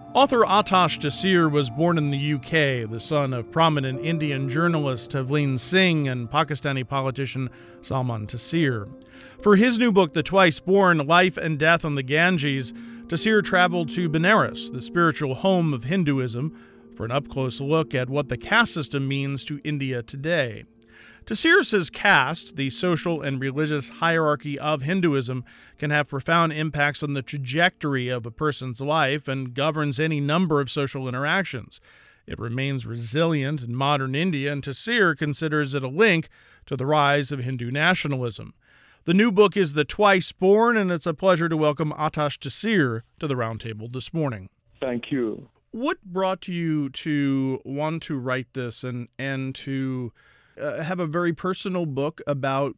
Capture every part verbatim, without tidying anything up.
Author Atash Taseer was born in the U K, the son of prominent Indian journalist Tavleen Singh and Pakistani politician Salman Taseer. For his new book, The Twice Born: Life and Death on the Ganges, Taseer traveled to Benares, the spiritual home of Hinduism, for an up-close look at what the caste system means to India today. Taseer says caste, the social and religious hierarchy of Hinduism, can have profound impacts on the trajectory of a person's life and governs any number of social interactions. It remains resilient in modern India, and Taseer considers it a link to the rise of Hindu nationalism. The new book is The Twice Born, and it's a pleasure to welcome Atash Taseer to the Roundtable this morning. Thank you. What brought you to want to write this and, and to uh, have a very personal book about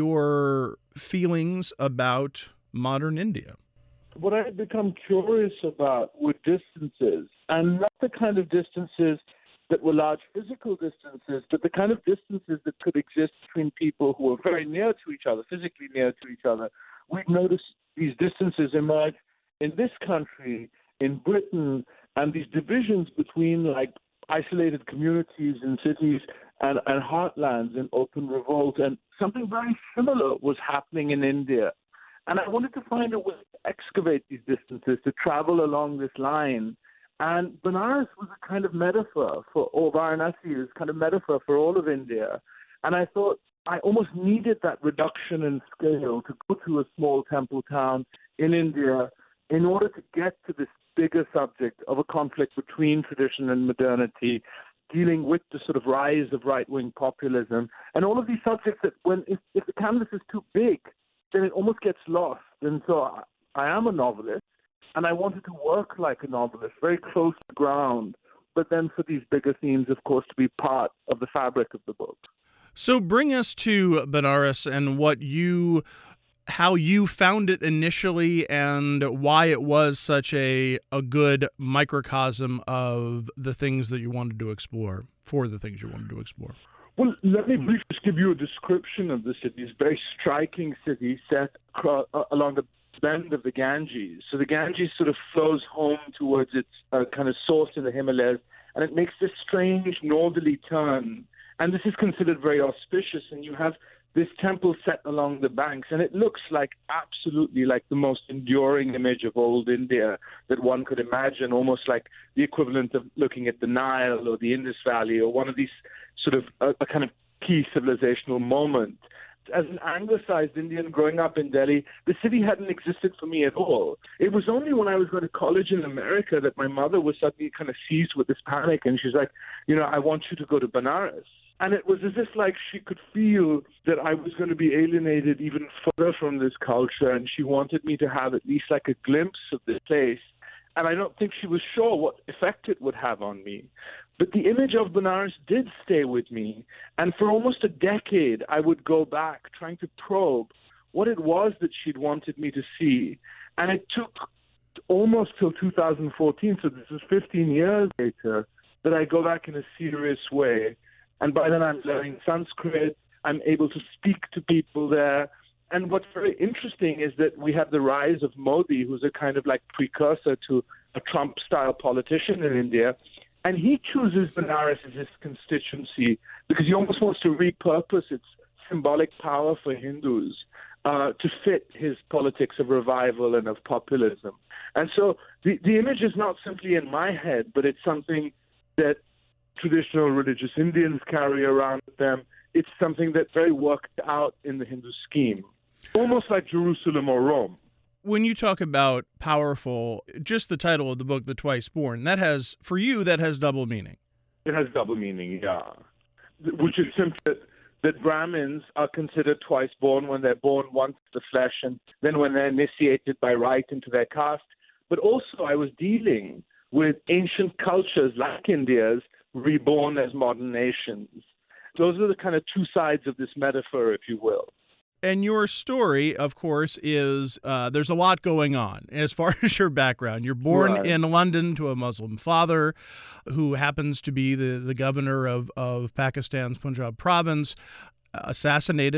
your feelings about modern India? What I had become curious about were distances, and not the kind of distances that were large physical distances, but the kind of distances that could exist between people who were very near to each other, physically near to each other. We've noticed these distances emerge in this country, in Britain, and these divisions between like isolated communities in cities and, and heartlands in open revolt. And something very similar was happening in India. And I wanted to find a way to excavate these distances, to travel along this line. And Benares was a kind of metaphor for, or Varanasi is kind of metaphor for all of India. And I thought I almost needed that reduction in scale to go to a small temple town in India in order to get to this bigger subject of a conflict between tradition and modernity, dealing with the sort of rise of right-wing populism, and all of these subjects that when if, if the canvas is too big, then it almost gets lost. And so I, I am a novelist, and I wanted to work like a novelist, very close to ground, but then for these bigger themes, of course, to be part of the fabric of the book. So bring us to Benares and what you, how you found it initially and why it was such a, a good microcosm of the things that you wanted to explore, for the things you wanted to explore. Well, let me briefly just give you a description of the city. It's a very striking city set across, uh, along the bend of the Ganges. So the Ganges sort of flows home towards its uh, kind of source in the Himalayas, and it makes this strange northerly turn. And this is considered very auspicious, and you have this temple set along the banks, and it looks like absolutely like the most enduring image of old India that one could imagine, almost like the equivalent of looking at the Nile or the Indus Valley or one of these sort of a, a kind of key civilizational moment. As an anglicized Indian growing up in Delhi, the city hadn't existed for me at all. It was only when I was going to college in America that my mother was suddenly kind of seized with this panic, and she's like, you know, I want you to go to Benares. And it was as if like she could feel that I was going to be alienated even further from this culture, and she wanted me to have at least like a glimpse of this place. And I don't think she was sure what effect it would have on me. But the image of Benares did stay with me. And for almost a decade, I would go back trying to probe what it was that she'd wanted me to see. And it took almost till two thousand fourteen, so this is fifteen years later, that I go back in a serious way. And by then I'm learning Sanskrit, I'm able to speak to people there. And what's very interesting is that we have the rise of Modi, who's a kind of like precursor to a Trump-style politician in India. And he chooses Benares as his constituency because he almost wants to repurpose its symbolic power for Hindus uh, to fit his politics of revival and of populism. And so the, the image is not simply in my head, but it's something that traditional religious Indians carry around with them. It's something that's very worked out in the Hindu scheme, almost like Jerusalem or Rome. When you talk about powerful, just the title of the book, The Twice Born, that has, for you, that has double meaning. It has double meaning, yeah. Which is simply that, that Brahmins are considered twice born when they're born once to the flesh and then when they're initiated by right into their caste. But also I was dealing with ancient cultures like India's reborn as modern nations. Those are the kind of two sides of this metaphor, if you will. And your story, of course, is uh, there's a lot going on as far as your background. You're born Right. in London to a Muslim father who happens to be the, the governor of, of Pakistan's Punjab province, assassinated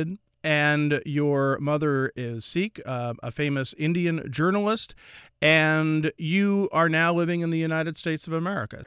and your mother is Sikh, uh, a famous Indian journalist, and you are now living in the United States of America.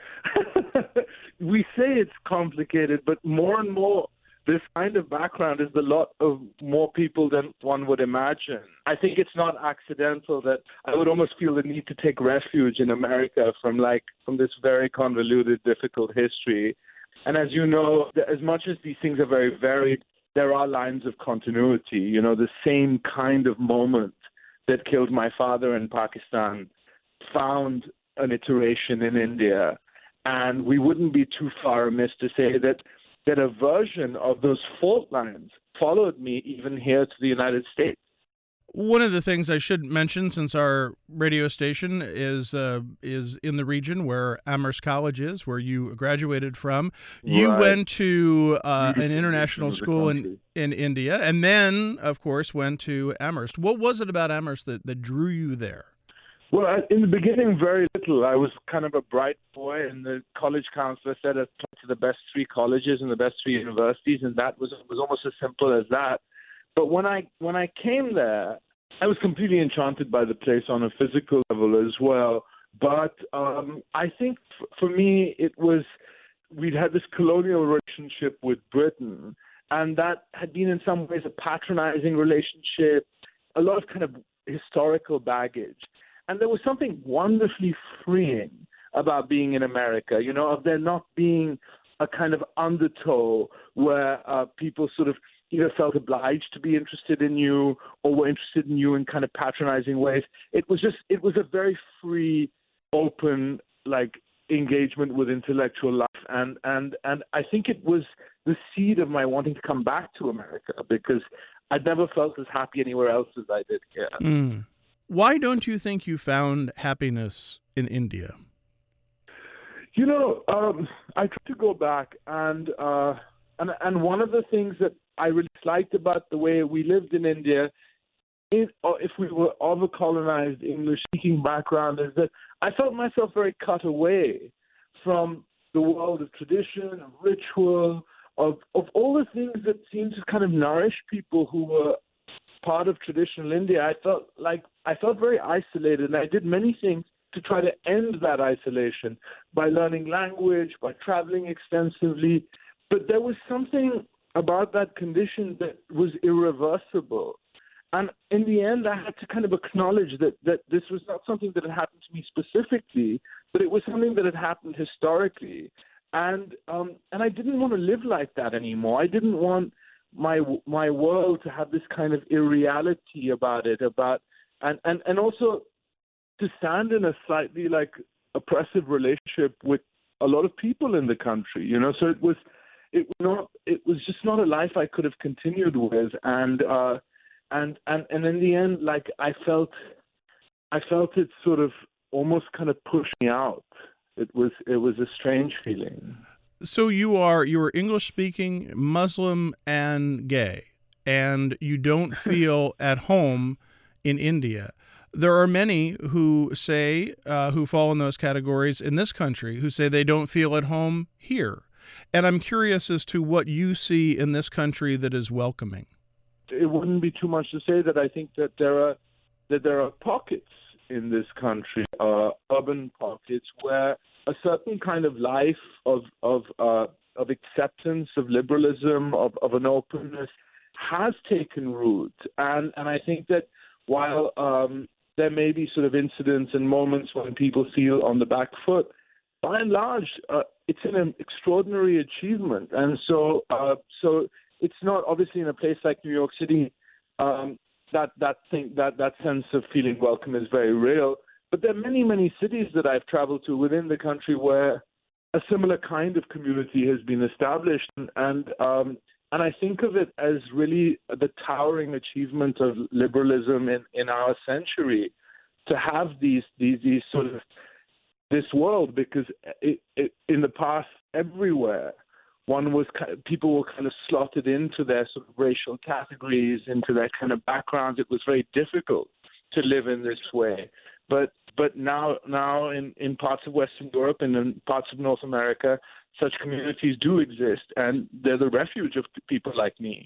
We say it's complicated, but more and more, this kind of background is a lot of more people than one would imagine. I think it's not accidental that I would almost feel the need to take refuge in America from like from this very convoluted, difficult history. And as you know, as much as these things are very varied, there are lines of continuity. You know, the same kind of moment that killed my father in Pakistan found an iteration in India. And we wouldn't be too far amiss to say that that a version of those fault lines followed me even here to the United States. One of the things I should mention, since our radio station is uh, is in the region where Amherst College is, where you graduated from, you Right. went to uh, an Beautiful international region of the school in, country. in India, and then, of course, went to Amherst. What was it about Amherst that, that drew you there? Well, I, in the beginning, very little. I was kind of a bright boy, and the college counselor said I'd apply to the best three colleges and the best three universities, and that was was almost as simple as that. But when I when I came there, I was completely enchanted by the place on a physical level as well. But um, I think f- for me, it was we'd had this colonial relationship with Britain, and that had been in some ways a patronizing relationship, a lot of kind of historical baggage. And there was something wonderfully freeing about being in America, you know, of there not being a kind of undertow where uh, people sort of either felt obliged to be interested in you or were interested in you in kind of patronizing ways. It was just, it was a very free, open, like, engagement with intellectual life. And, and, and I think it was the seed of my wanting to come back to America because I'd never felt as happy anywhere else as I did here. Mm. Why don't you think you found happiness in India? You know, um, I tried to go back, and uh, and and one of the things that I really liked about the way we lived in India, is, or if we were of a colonized English-speaking background, is that I felt myself very cut away from the world of tradition, of ritual, of of all the things that seemed to kind of nourish people who were part of traditional India. I felt like I felt very isolated, and I did many things to try to end that isolation by learning language, by traveling extensively. But there was something about that condition that was irreversible. And in the end, I had to kind of acknowledge that, that this was not something that had happened to me specifically, but it was something that had happened historically. And um, and I didn't want to live like that anymore. I didn't want my my world to have this kind of irreality about it, about and, and, and also to stand in a slightly like oppressive relationship with a lot of people in the country, you know. So it was it was not it was just not a life I could have continued with, and uh, and and and in the end, like I felt I felt it sort of almost kind of push me out. It was it was a strange feeling. So you are you are English speaking, Muslim, and gay, and you don't feel at home in India. There are many who say uh, who fall in those categories in this country who say they don't feel at home here. And I'm curious as to what you see in this country that is welcoming. It wouldn't be too much to say that I think that there are that there are pockets in this country, uh, urban pockets, where a certain kind of life of of uh, of acceptance, of liberalism, of, of an openness has taken root. And and I think that while um, there may be sort of incidents and moments when people feel on the back foot, by and large, uh, it's an extraordinary achievement. And so uh, so it's not obviously in a place like New York City. Um, that that thing that that sense of feeling welcome is very real. But there are many, many cities that I've traveled to within the country where a similar kind of community has been established, and and, um, and I think of it as really the towering achievement of liberalism in, in our century to have these these these sort of this world, because it, it, in the past everywhere one was people were kind of slotted into their sort of racial categories, into their kind of backgrounds. It was very difficult to live in this way. But but now now in, in parts of Western Europe and in parts of North America, such communities do exist, and they're the refuge of people like me.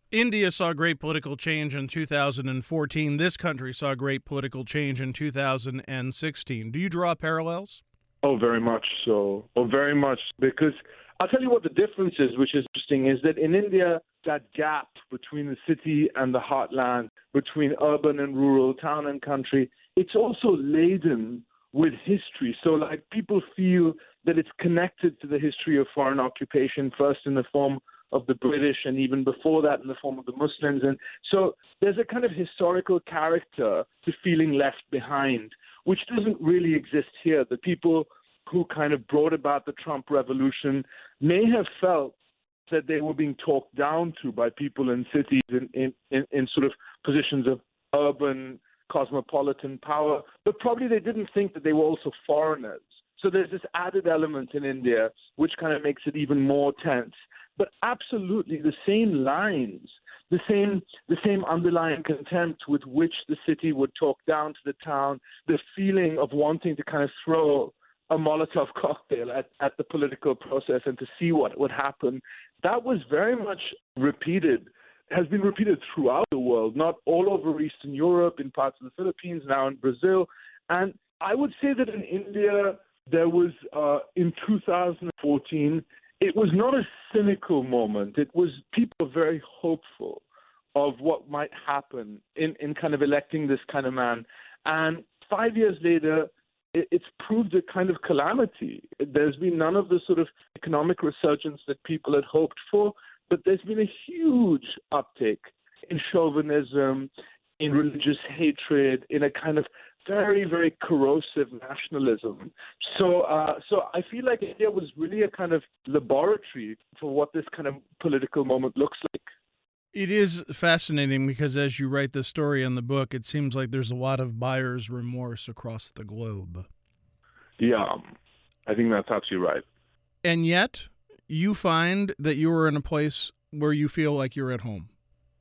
India saw great political change in two thousand fourteen. This country saw great political change in two thousand sixteen. Do you draw parallels? Oh, very much so. Oh, very much. Because I'll tell you what the difference is, which is interesting, is that in India, that gap between the city and the heartland, between urban and rural, town and country, it's also laden with history. So, like, people feel that it's connected to the history of foreign occupation, first in the form of the British, and even before that in the form of the Muslims. And so there's a kind of historical character to feeling left behind, which doesn't really exist here. The people who kind of brought about the Trump revolution may have felt that they were being talked down to by people in cities in, in, in, in sort of positions of urban cosmopolitan power, but probably they didn't think that they were also foreigners. So there's this added element in India which kind of makes it even more tense. But absolutely the same lines, the same the same underlying contempt with which the city would talk down to the town, the feeling of wanting to kind of throw a Molotov cocktail at, at the political process and to see what would happen, that was very much repeated, has been repeated throughout the world, not all over Eastern Europe, in parts of the Philippines, now in Brazil. And I would say that in India, there was, uh, in two thousand fourteen, it was not a cynical moment. It was people very hopeful of what might happen in, in kind of electing this kind of man. And five years later, it, it's proved a kind of calamity. There's been none of the sort of economic resurgence that people had hoped for, but there's been a huge uptick in chauvinism, in religious hatred, in a kind of very, very corrosive nationalism. So uh, so I feel like India was really a kind of laboratory for what this kind of political moment looks like. It is fascinating because as you write this story in the book, it seems like there's a lot of buyer's remorse across the globe. Yeah, I think that's absolutely right. And yet, you find that you are in a place where you feel like you're at home.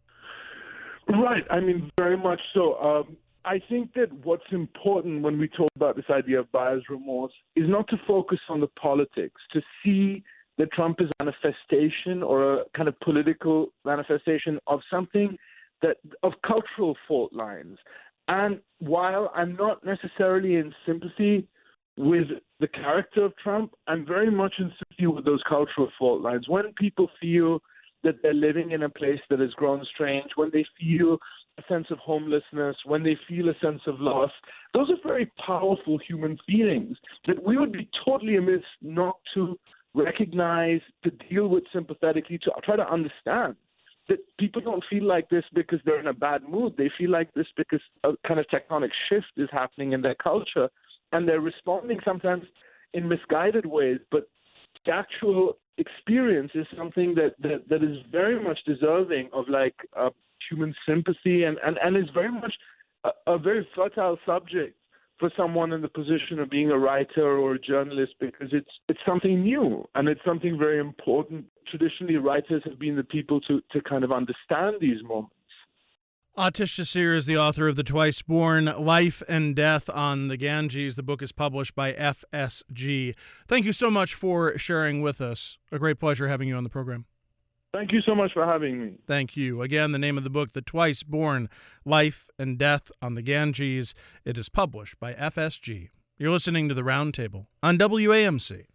Right. I mean, very much so. Um, I think that what's important when we talk about this idea of buyer's remorse is not to focus on the politics, to see that Trump is a manifestation or a kind of political manifestation of something that of cultural fault lines. And while I'm not necessarily in sympathy with the character of Trump, I'm very much in sympathy with those cultural fault lines. When people feel that they're living in a place that has grown strange, when they feel a sense of homelessness, when they feel a sense of loss, those are very powerful human feelings that we would be totally amiss not to recognize, to deal with sympathetically, to try to understand that people don't feel like this because they're in a bad mood. They feel like this because a kind of tectonic shift is happening in their culture, and they're responding sometimes in misguided ways, but the actual experience is something that, that, that is very much deserving of like uh, human sympathy and, and, and is very much a, a very fertile subject for someone in the position of being a writer or a journalist, because it's it's something new and it's something very important. Traditionally, writers have been the people to, to kind of understand these moments. Aatish Taseer is the author of The Twice Born, Life and Death on the Ganges. The book is published by F S G. Thank you so much for sharing with us. A great pleasure having you on the program. Thank you so much for having me. Thank you. Again, the name of the book, The Twice Born, Life and Death on the Ganges. It is published by F S G. You're listening to The Roundtable on W A M C.